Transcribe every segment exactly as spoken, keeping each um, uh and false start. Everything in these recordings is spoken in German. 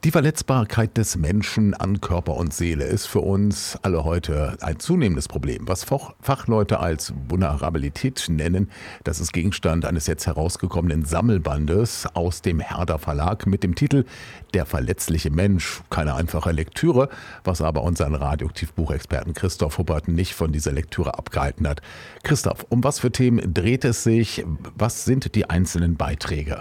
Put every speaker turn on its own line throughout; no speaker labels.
Die Verletzbarkeit des Menschen an Körper und Seele ist für uns alle heute ein zunehmendes Problem. Was Fach- Fachleute als Vulnerabilität nennen, das ist Gegenstand eines jetzt herausgekommenen Sammelbandes aus dem Herder Verlag mit dem Titel Der verletzliche Mensch. Keine einfache Lektüre, was aber unseren Radioaktivbuchexperten Christoph Huppert nicht von dieser Lektüre abgehalten hat. Christoph, um was für Themen dreht es sich? Was sind die einzelnen Beiträge?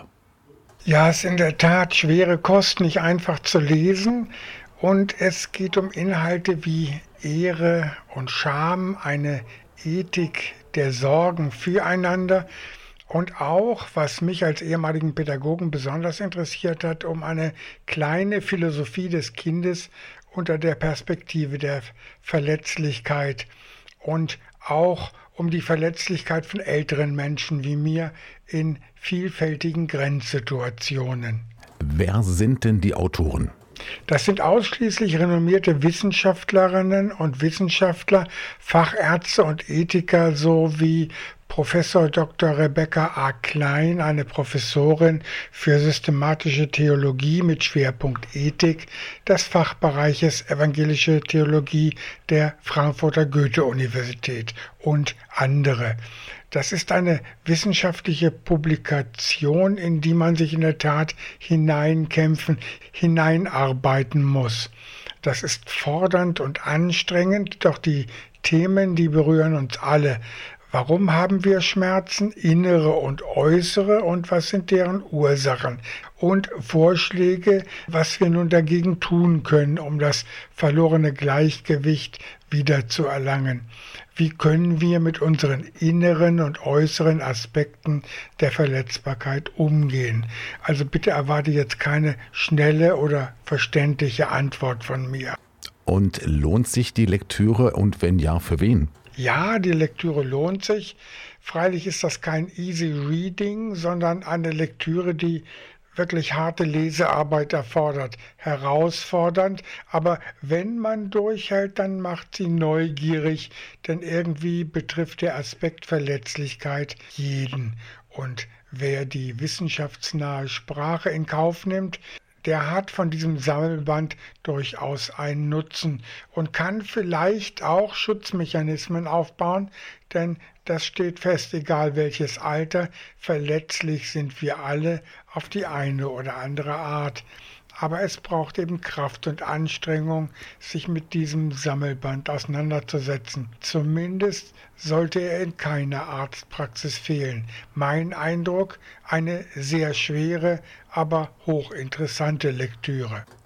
Ja, es ist in der Tat schwere Kost, nicht einfach zu lesen. Und es geht um Inhalte wie Ehre und Scham, eine Ethik der Sorgen füreinander und auch, was mich als ehemaligen Pädagogen besonders interessiert hat, um eine kleine Philosophie des Kindes unter der Perspektive der Verletzlichkeit und auch um die Verletzlichkeit von älteren Menschen wie mir in vielfältigen Grenzsituationen.
Wer sind denn die Autoren?
Das sind ausschließlich renommierte Wissenschaftlerinnen und Wissenschaftler, Fachärzte und Ethiker sowie Professor Doktor Rebecca A. Klein, eine Professorin für systematische Theologie mit Schwerpunkt Ethik des Fachbereiches Evangelische Theologie der Frankfurter Goethe-Universität und andere. Das ist eine wissenschaftliche Publikation, in die man sich in der Tat hineinkämpfen, hineinarbeiten muss. Das ist fordernd und anstrengend, doch die Themen, die berühren uns alle. Warum haben wir Schmerzen, innere und äußere, und was sind deren Ursachen? Und Vorschläge, was wir nun dagegen tun können, um das verlorene Gleichgewicht wieder zu erlangen. Wie können wir mit unseren inneren und äußeren Aspekten der Verletzbarkeit umgehen? Also bitte erwarte jetzt keine schnelle oder verständliche Antwort von mir.
Und lohnt sich die Lektüre und wenn ja, für wen?
Ja, die Lektüre lohnt sich. Freilich ist das kein easy reading, sondern eine Lektüre, die wirklich harte Lesearbeit erfordert, herausfordernd, aber wenn man durchhält, dann macht sie neugierig, denn irgendwie betrifft der Aspekt Verletzlichkeit jeden. Und wer die wissenschaftsnahe Sprache in Kauf nimmt, der hat von diesem Sammelband durchaus einen Nutzen und kann vielleicht auch Schutzmechanismen aufbauen, denn das steht fest, egal welches Alter, verletzlich sind wir alle auf die eine oder andere Art. Aber es braucht eben Kraft und Anstrengung, sich mit diesem Sammelband auseinanderzusetzen. Zumindest sollte er in keiner Arztpraxis fehlen. Mein Eindruck, eine sehr schwere, aber hochinteressante Lektüre.